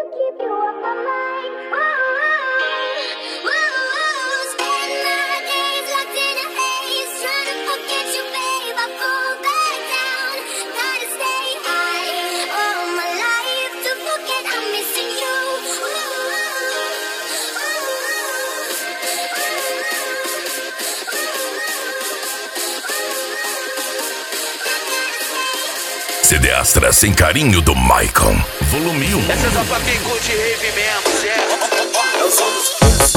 CD Astra sem carinho do Maicon, volume 1. Essa é só pra quem curte rave mesmo, certo? É o som dos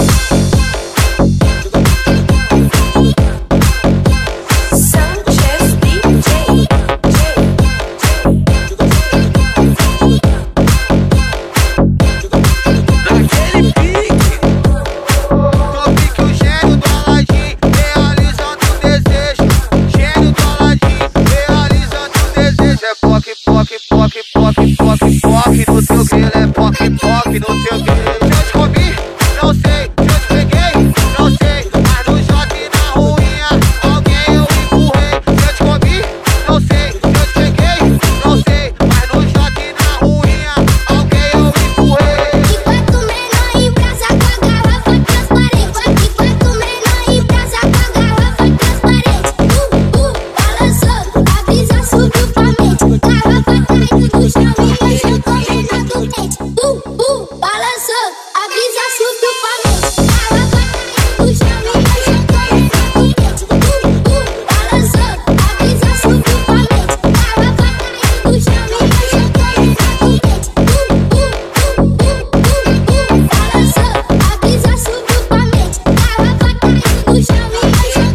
POC no teu grilo, é POC no teu grilo. Se eu te comi, não sei. Se eu te peguei, não sei. Mas no shot e na ruinha, alguém eu empurrei. Se eu te comi, não sei. Se eu te peguei, não sei. Mas no shot e na ruinha, alguém eu empurrei. Que quarto menor em brasa com a garrafa transparente. Que quarto menor em brasa com a garrafa transparente. Balançando, a brisa subiu pra mente. Garrafa caindo do chão e eu tô balançando, a brisa subiu pra mente. Garrafa caindo do chão e eu tô balançando, a brisa subiu pra mente. Garrafa caindo do chão e eu tô balançando, a brisa subiu pra mente. Garrafa caindo do chão e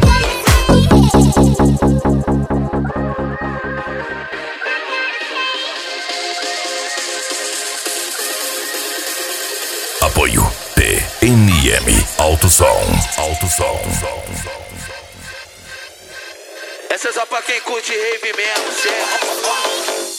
Apoio TNM Alto Som. Essa é só pra quem curte rave mesmo, certo?